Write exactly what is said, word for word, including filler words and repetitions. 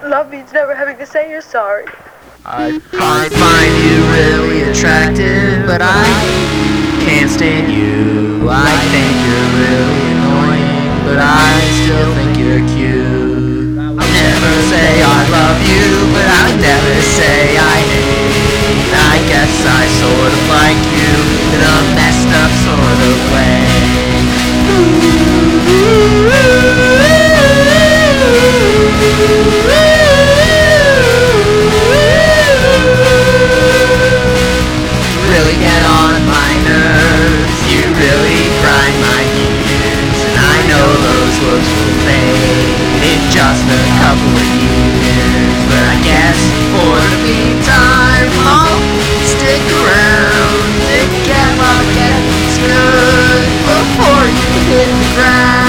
Love means never having to say you're sorry. I find you really attractive, but I can't stand you. I think you're really annoying, but I still think you're cute. I never say I love you, but I never say I hate. I guess I sort of like you in a messed up sort of way. Really get on my nerves, you really grind my gears, and I know those looks will fade in just a couple of years, but I guess for the meantime I'll stick around to get what gets good before you hit the ground.